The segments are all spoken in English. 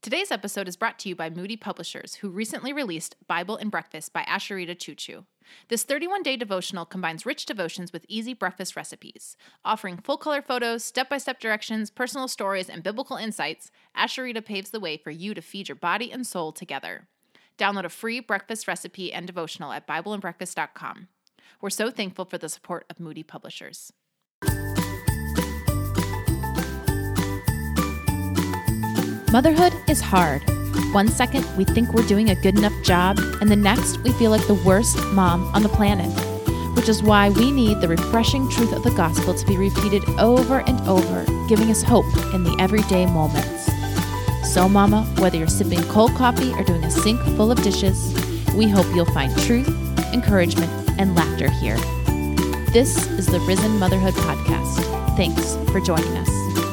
Today's episode is brought to you by Moody Publishers, who recently released Bible and Breakfast by Asheritah Ciuciu. This 31-day devotional combines rich devotions with easy breakfast recipes. Offering full-color photos, step-by-step directions, personal stories, and biblical insights, Asheritah paves the way for you to feed your body and soul together. Download a free breakfast recipe and devotional at BibleandBreakfast.com. We're so thankful for the support of Moody Publishers. Motherhood is hard. One second, we think we're doing a good enough job, and the next, we feel like the worst mom on the planet, which is why we need the refreshing truth of the gospel to be repeated over and over, giving us hope in the everyday moments. So, Mama, whether you're sipping cold coffee or doing a sink full of dishes, we hope you'll find truth, encouragement, and laughter here. This is the Risen Motherhood Podcast. Thanks for joining us.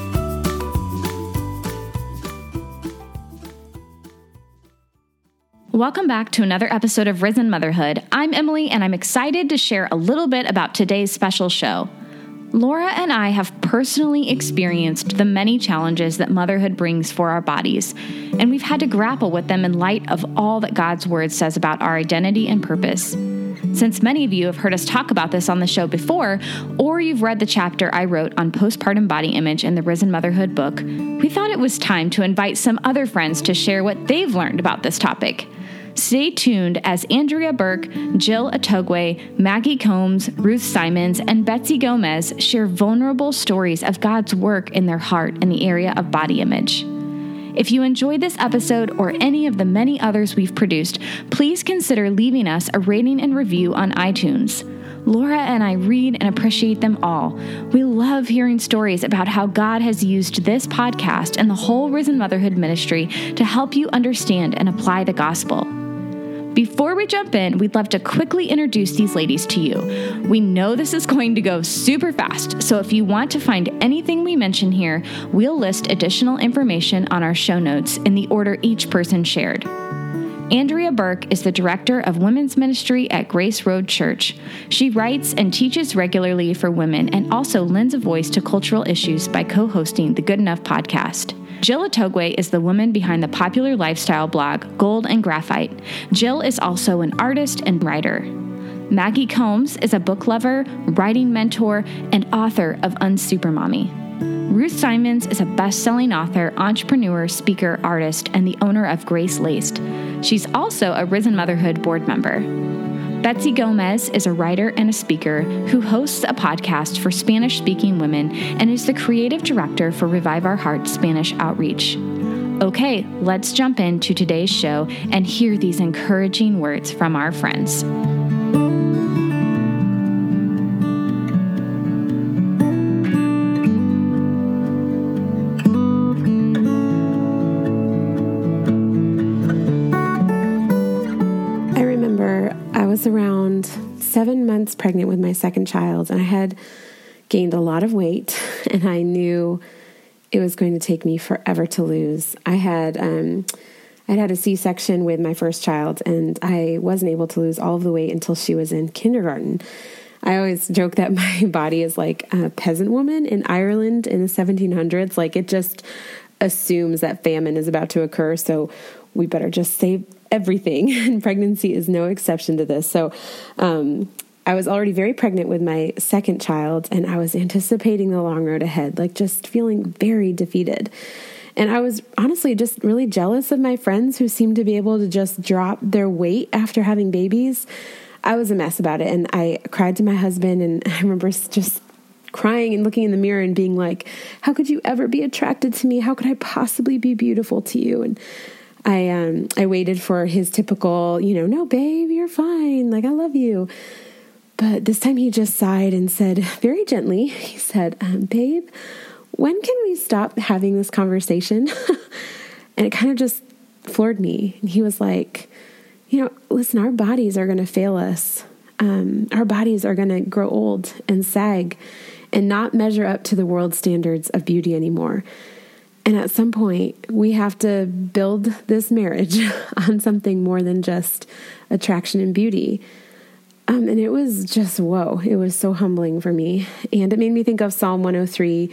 Welcome back to another episode of Risen Motherhood. I'm Emily, and I'm excited to share a little bit about today's special show. Laura and I have personally experienced the many challenges that motherhood brings for our bodies, and we've had to grapple with them in light of all that God's Word says about our identity and purpose. Since many of you have heard us talk about this on the show before, or you've read the chapter I wrote on postpartum body image in the Risen Motherhood book, we thought it was time to invite some other friends to share what they've learned about this topic. Stay tuned as Andrea Burke, Jill Atogwe, Maggie Combs, Ruth Simons, and Betsy Gomez share vulnerable stories of God's work in their heart in the area of body image. If you enjoyed this episode or any of the many others we've produced, please consider leaving us a rating and review on iTunes. Laura and I read and appreciate them all. We love hearing stories about how God has used this podcast and the whole Risen Motherhood ministry to help you understand and apply the gospel. Before we jump in, we'd love to quickly introduce these ladies to you. We know this is going to go super fast, so if you want to find anything we mention here, we'll list additional information on our show notes in the order each person shared. Andrea Burke is the director of women's ministry at Grace Road Church. She writes and teaches regularly for women and also lends a voice to cultural issues by co-hosting the Good Enough podcast. Jill Atogwe is the woman behind the popular lifestyle blog Gold and Graphite. Jill is also an artist and writer. Maggie Combs is a book lover, writing mentor, and author of Unsupermommy. Ruth Simons is a best-selling author, entrepreneur, speaker, artist, and the owner of Grace Laced. She's also a Risen Motherhood board member. Betsy Gomez is a writer and a speaker who hosts a podcast for Spanish-speaking women and is the creative director for Revive Our Hearts Spanish Outreach. Okay, let's jump into today's show and hear these encouraging words from our friends. Around 7 months pregnant with my second child, and I had gained a lot of weight, and I knew it was going to take me forever to lose. I'd had a C-section with my first child, and I wasn't able to lose all of the weight until she was in kindergarten. I always joke that my body is like a peasant woman in Ireland in the 1700s. Like, it just assumes that famine is about to occur, so we better just save everything, and pregnancy is no exception to this. So I was already very pregnant with my second child, and I was anticipating the long road ahead, like just feeling very defeated. And I was honestly just really jealous of my friends who seemed to be able to just drop their weight after having babies. I was a mess about it, and I cried to my husband, and I remember just crying and looking in the mirror and being like, how could you ever be attracted to me? How could I possibly be beautiful to you? And I waited for his typical, no, babe, you're fine. Like, I love you. But this time he just sighed and said very gently, he said, babe, when can we stop having this conversation? And it kind of just floored me. And he was like, listen, our bodies are going to fail us. Our bodies are going to grow old and sag and not measure up to the world's standards of beauty anymore. And at some point, we have to build this marriage on something more than just attraction and beauty. And it was just, whoa, it was so humbling for me. And it made me think of Psalm 103,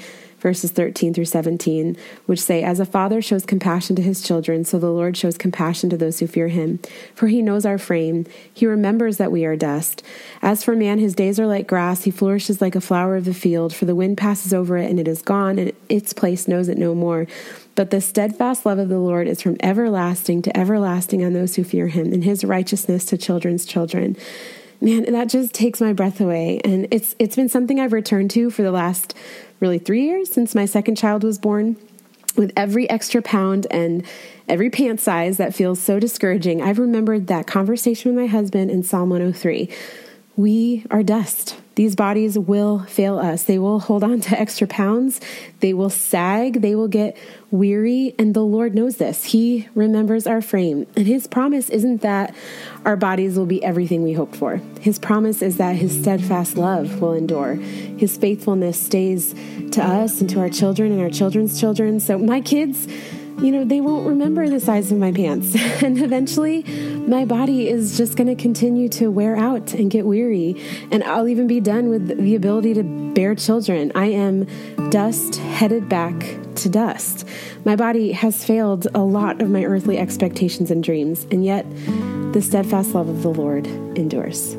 verses 13 through 17, which say, "As a father shows compassion to his children, so the Lord shows compassion to those who fear him. For he knows our frame. He remembers that we are dust. As for man, his days are like grass. He flourishes like a flower of the field. For the wind passes over it, and it is gone, and its place knows it no more. But the steadfast love of the Lord is from everlasting to everlasting on those who fear him, and his righteousness to children's children." Man, that just takes my breath away. And it's been something I've returned to for the last really 3 years since my second child was born. With every extra pound and every pant size that feels so discouraging, I've remembered that conversation with my husband in Psalm 103. We are dust. These bodies will fail us. They will hold on to extra pounds. They will sag. They will get weary. And the Lord knows this. He remembers our frame. And his promise isn't that our bodies will be everything we hoped for. His promise is that his steadfast love will endure. His faithfulness stays to us and to our children and our children's children. So my kids, they won't remember the size of my pants. And eventually my body is just going to continue to wear out and get weary. And I'll even be done with the ability to bear children. I am dust headed back to dust. My body has failed a lot of my earthly expectations and dreams. And yet the steadfast love of the Lord endures.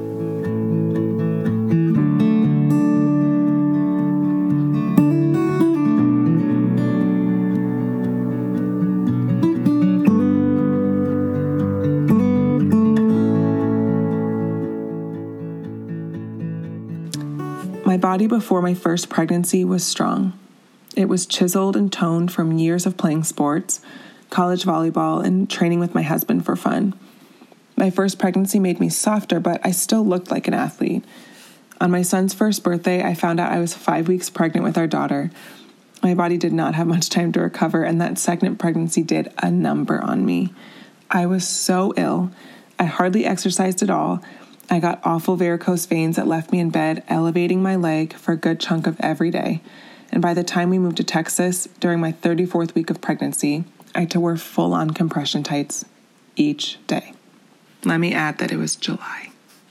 My body before my first pregnancy was strong. It was chiseled and toned from years of playing sports, college volleyball, and training with my husband for fun. My first pregnancy made me softer, but I still looked like an athlete. On my son's first birthday, I found out I was 5 weeks pregnant with our daughter. My body did not have much time to recover, and that second pregnancy did a number on me. I was so ill. I hardly exercised at all. I got awful varicose veins that left me in bed, elevating my leg for a good chunk of every day. And by the time we moved to Texas, during my 34th week of pregnancy, I had to wear full-on compression tights each day. Let me add that it was July.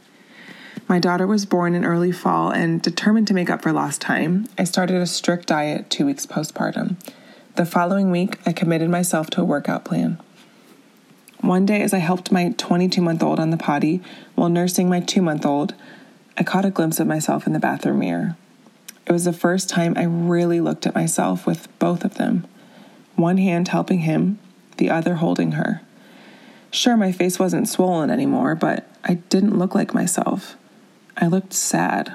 My daughter was born in early fall, and determined to make up for lost time, I started a strict diet 2 weeks postpartum. The following week, I committed myself to a workout plan. One day, as I helped my 22-month-old on the potty while nursing my 2-month-old, I caught a glimpse of myself in the bathroom mirror. It was the first time I really looked at myself with both of them. One hand helping him, the other holding her. Sure, my face wasn't swollen anymore, but I didn't look like myself. I looked sad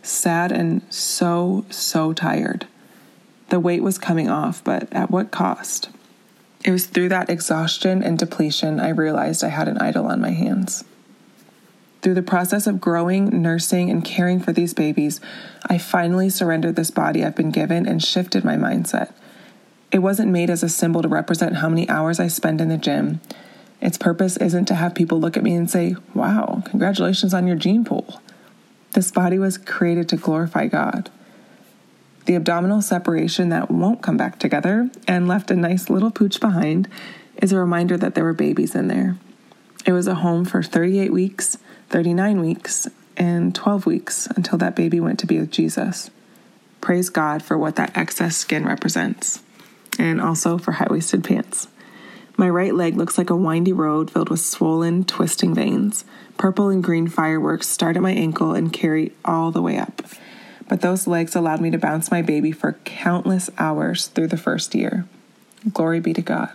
and so tired. The weight was coming off, but at what cost? It was through that exhaustion and depletion I realized I had an idol on my hands. Through the process of growing, nursing, and caring for these babies, I finally surrendered this body I've been given and shifted my mindset. It wasn't made as a symbol to represent how many hours I spend in the gym. Its purpose isn't to have people look at me and say, "Wow, congratulations on your gene pool." This body was created to glorify God. The abdominal separation that won't come back together and left a nice little pooch behind is a reminder that there were babies in there. It was a home for 38 weeks, 39 weeks, and 12 weeks until that baby went to be with Jesus. Praise God for what that excess skin represents, and also for high-waisted pants. My right leg looks like a windy road filled with swollen, twisting veins. Purple and green fireworks start at my ankle and carry all the way up. But those legs allowed me to bounce my baby for countless hours through the first year. Glory be to God.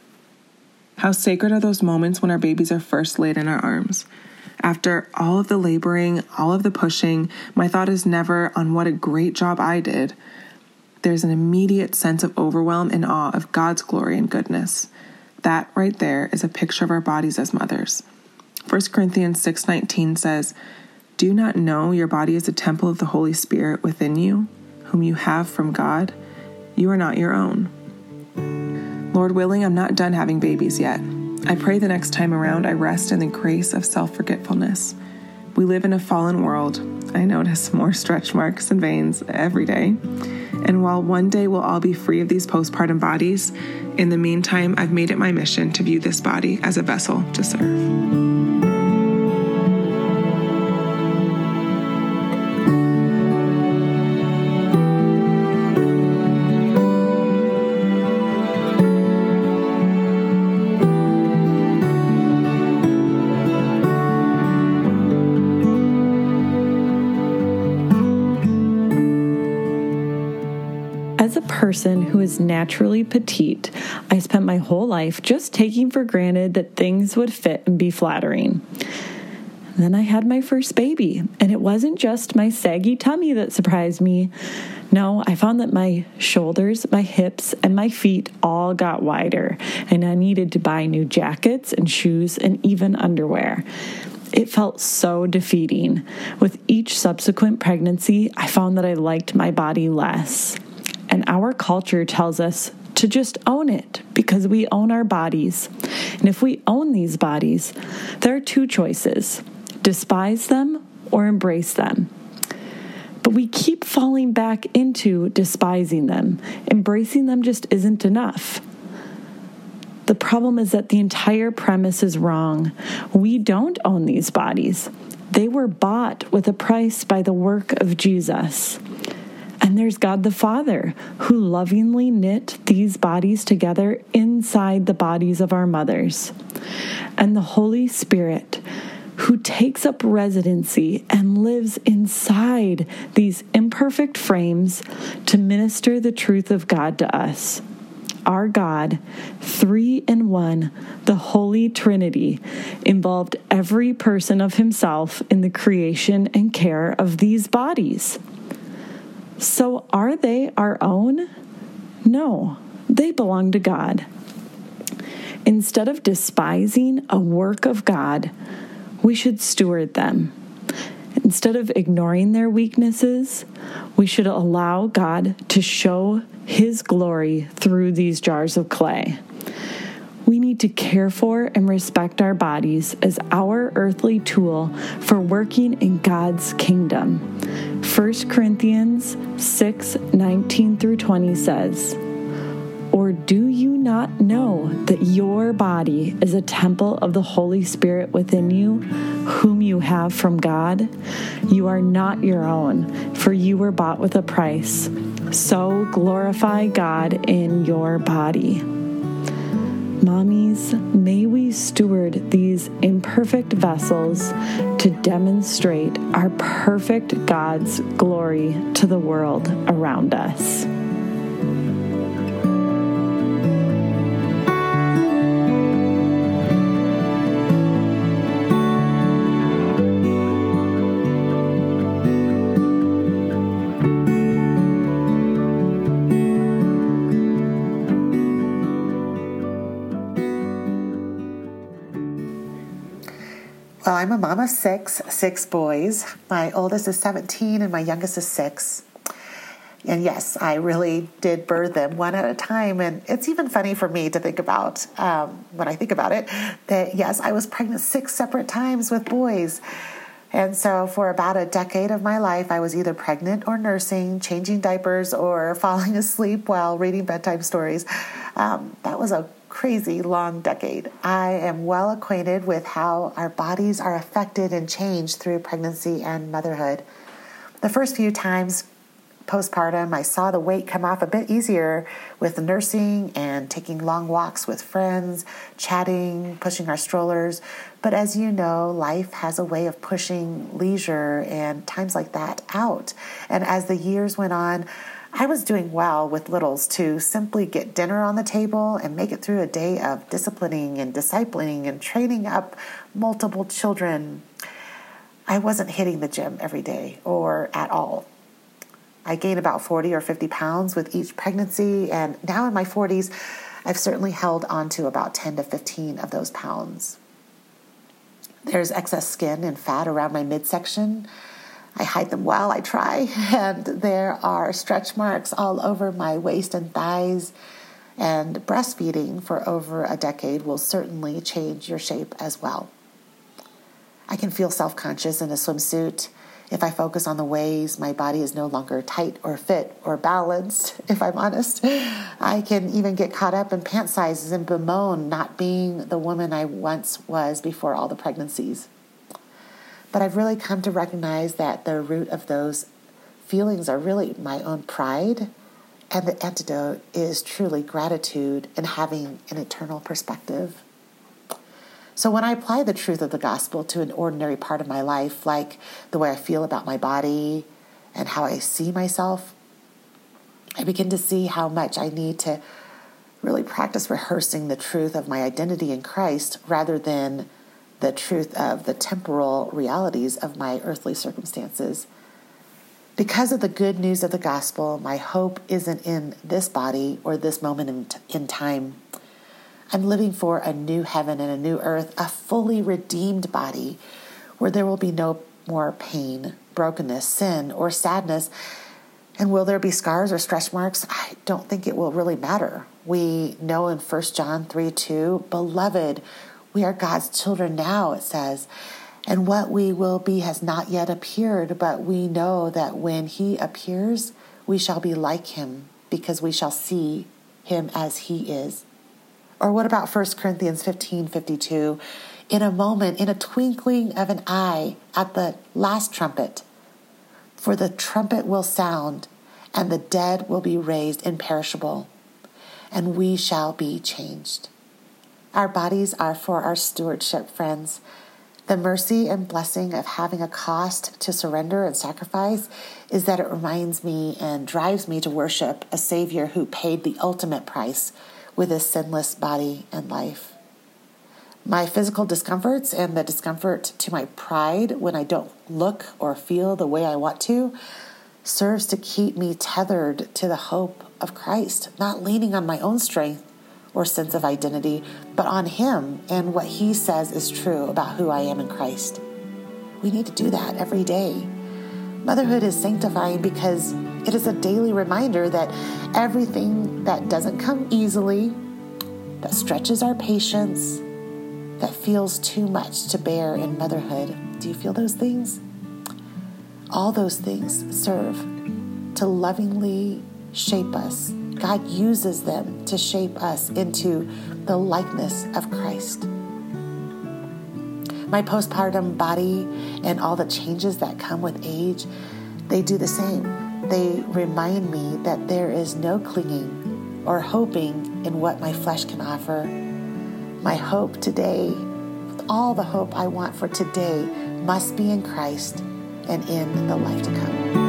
How sacred are those moments when our babies are first laid in our arms. After all of the laboring, all of the pushing, my thought is never on what a great job I did. There's an immediate sense of overwhelm and awe of God's glory and goodness. That right there is a picture of our bodies as mothers. 1 Corinthians 6:19 says, "Do not know your body is a temple of the Holy Spirit within you, whom you have from God? You are not your own." Lord willing, I'm not done having babies yet. I pray the next time around I rest in the grace of self-forgetfulness. We live in a fallen world. I notice more stretch marks and veins every day. And while one day we'll all be free of these postpartum bodies, in the meantime, I've made it my mission to view this body as a vessel to serve. person who is naturally petite, I spent my whole life just taking for granted that things would fit and be flattering. Then I had my first baby, and it wasn't just my saggy tummy that surprised me. No, I found that my shoulders, my hips, and my feet all got wider, and I needed to buy new jackets and shoes and even underwear. It felt so defeating. With each subsequent pregnancy, I found that I liked my body less. And our culture tells us to just own it because we own our bodies. And if we own these bodies, there are two choices: despise them or embrace them. But we keep falling back into despising them. Embracing them just isn't enough. The problem is that the entire premise is wrong. We don't own these bodies. They were bought with a price by the work of Jesus. And there's God the Father, who lovingly knit these bodies together inside the bodies of our mothers. And the Holy Spirit, who takes up residency and lives inside these imperfect frames to minister the truth of God to us. Our God, 3 in 1, the Holy Trinity, involved every person of himself in the creation and care of these bodies. So are they our own? No, they belong to God. Instead of despising a work of God, we should steward them. Instead of ignoring their weaknesses, we should allow God to show his glory through these jars of clay. We need to care for and respect our bodies as our earthly tool for working in God's kingdom. 1 Corinthians 6:19-20 says, "Or do you not know that your body is a temple of the Holy Spirit within you, whom you have from God? You are not your own, for you were bought with a price. So glorify God in your body." Mommies, may we steward these imperfect vessels to demonstrate our perfect God's glory to the world around us. Well, I'm a mom of six boys. My oldest is 17 and my youngest is 6. And yes, I really did birth them one at a time. And it's even funny for me to think about, when I think about it, that yes, I was pregnant 6 separate times with boys. And so for about a decade of my life, I was either pregnant or nursing, changing diapers, or falling asleep while reading bedtime stories. That was a crazy long decade. I am well acquainted with how our bodies are affected and changed through pregnancy and motherhood. The first few times postpartum, I saw the weight come off a bit easier with nursing and taking long walks with friends, chatting, pushing our strollers. But as you know, life has a way of pushing leisure and times like that out. And as the years went on, I was doing well with littles to simply get dinner on the table and make it through a day of disciplining and discipling and training up multiple children. I wasn't hitting the gym every day or at all. I gained about 40 or 50 pounds with each pregnancy, and now in my 40s, I've certainly held on to about 10 to 15 of those pounds. There's excess skin and fat around my midsection. I hide them well, I try, and there are stretch marks all over my waist and thighs, and breastfeeding for over a decade will certainly change your shape as well. I can feel self-conscious in a swimsuit. If I focus on the ways my body is no longer tight or fit or balanced, if I'm honest, I can even get caught up in pant sizes and bemoan not being the woman I once was before all the pregnancies. But I've really come to recognize that the root of those feelings are really my own pride, and the antidote is truly gratitude and having an eternal perspective. So when I apply the truth of the gospel to an ordinary part of my life, like the way I feel about my body and how I see myself, I begin to see how much I need to really practice rehearsing the truth of my identity in Christ rather than the truth of the temporal realities of my earthly circumstances. Because of the good news of the gospel, my hope isn't in this body or this moment in time. I'm living for a new heaven and a new earth, a fully redeemed body where there will be no more pain, brokenness, sin, or sadness. And will there be scars or stretch marks? I don't think it will really matter. We know in 1 John 3:2, beloved, we are God's children now, it says, and what we will be has not yet appeared, but we know that when he appears, we shall be like him because we shall see him as he is. Or what about 1 Corinthians 15:52? In a moment, in a twinkling of an eye, at the last trumpet, for the trumpet will sound, and the dead will be raised imperishable, and we shall be changed. Our bodies are for our stewardship, friends. The mercy and blessing of having a cost to surrender and sacrifice is that it reminds me and drives me to worship a Savior who paid the ultimate price with his sinless body and life. My physical discomforts and the discomfort to my pride when I don't look or feel the way I want to serves to keep me tethered to the hope of Christ, not leaning on my own strength or sense of identity, but on him and what he says is true about who I am in Christ. We need to do that every day. Motherhood is sanctifying because it is a daily reminder that everything that doesn't come easily, that stretches our patience, that feels too much to bear in motherhood. Do you feel those things? All those things serve to lovingly shape us. God uses them to shape us into the likeness of Christ. My postpartum body and all the changes that come with age, they do the same. They remind me that there is no clinging or hoping in what my flesh can offer. My hope today, all the hope I want for today, must be in Christ and in the life to come.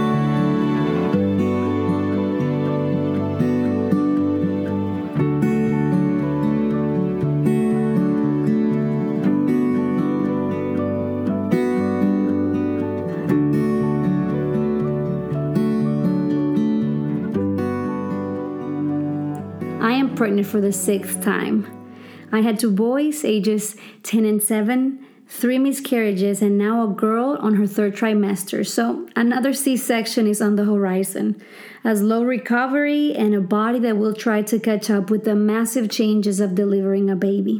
I am pregnant for the 6th time. I had 2 boys, ages 10 and 7, 3 miscarriages, and now a girl on her 3rd trimester. So another C-section is on the horizon. A slow recovery and a body that will try to catch up with the massive changes of delivering a baby.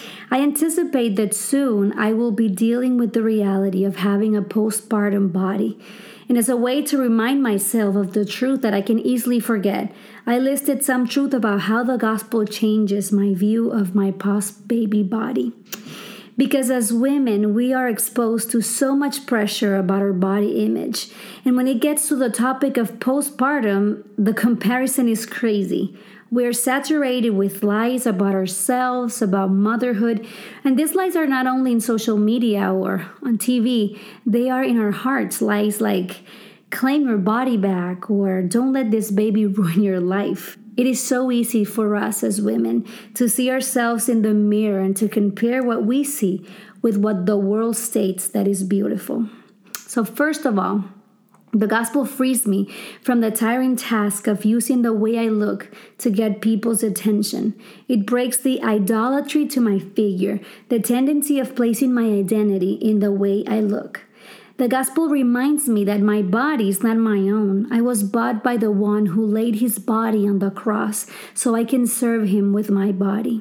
I anticipate that soon I will be dealing with the reality of having a postpartum body. And as a way to remind myself of the truth that I can easily forget, I listed some truth about how the gospel changes my view of my post-baby body. Because as women, we are exposed to so much pressure about our body image. And when it gets to the topic of postpartum, the comparison is crazy. We're saturated with lies about ourselves, about motherhood. And these lies are not only in social media or on TV, they are in our hearts. Lies like, claim your body back, or don't let this baby ruin your life. It is so easy for us as women to see ourselves in the mirror and to compare what we see with what the world states that is beautiful. So first of all, the gospel frees me from the tiring task of using the way I look to get people's attention. It breaks the idolatry to my figure, the tendency of placing my identity in the way I look. The gospel reminds me that my body is not my own. I was bought by the one who laid his body on the cross so I can serve him with my body.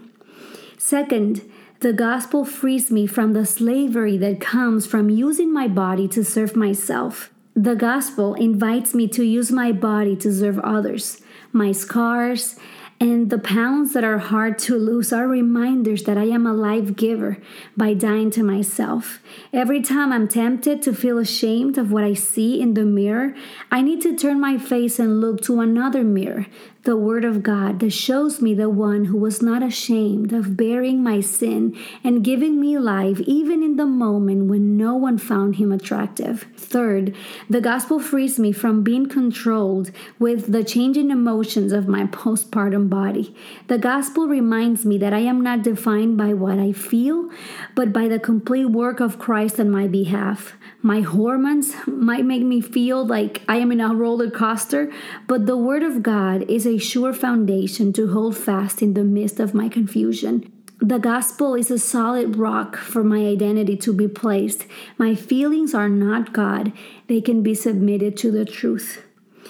Second, the gospel frees me from the slavery that comes from using my body to serve myself. The gospel invites me to use my body to serve others. My scars and the pounds that are hard to lose are reminders that I am a life giver by dying to myself. Every time I'm tempted to feel ashamed of what I see in the mirror, I need to turn my face and look to another mirror, the Word of God that shows me the one who was not ashamed of bearing my sin and giving me life even in the moment when no one found him attractive. Third, the gospel frees me from being controlled with the changing emotions of my postpartum body. The gospel reminds me that I am not defined by what I feel, but by the complete work of Christ on my behalf. My hormones might make me feel like I am in a roller coaster, but the Word of God is a sure foundation to hold fast in the midst of my confusion. The gospel is a solid rock for my identity to be placed. My feelings are not God. They can be submitted to the truth.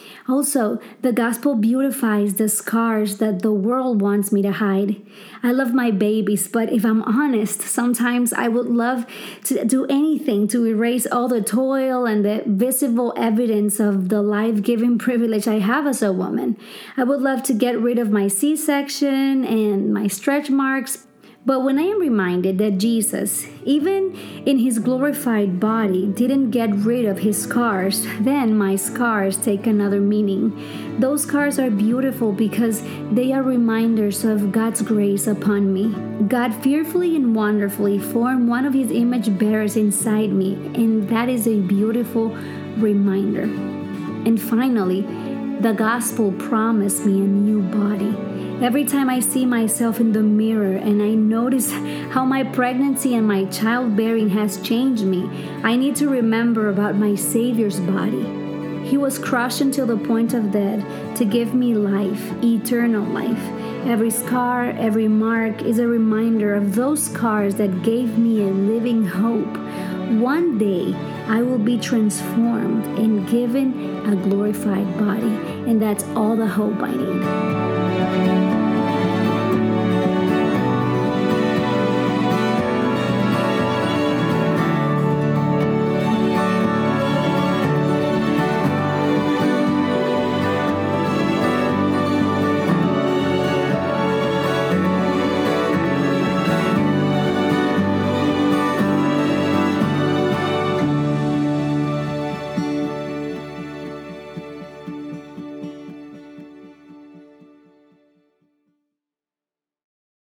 Also, the gospel beautifies the scars that the world wants me to hide. I love my babies, but if I'm honest, sometimes I would love to do anything to erase all the toil and the visible evidence of the life-giving privilege I have as a woman. I would love to get rid of my C-section and my stretch marks. But when I am reminded that Jesus, even in his glorified body, didn't get rid of his scars, then my scars take another meaning. Those scars are beautiful because they are reminders of God's grace upon me. God fearfully and wonderfully formed one of his image bearers inside me, and that is a beautiful reminder. And finally, the gospel promised me a new body. Every time I see myself in the mirror and I notice how my pregnancy and my childbearing has changed me, I need to remember about my Savior's body. He was crushed until the point of death to give me life, eternal life. Every scar, every mark is a reminder of those scars that gave me a living hope. One day, I will be transformed and given a glorified body, and that's all the hope I need.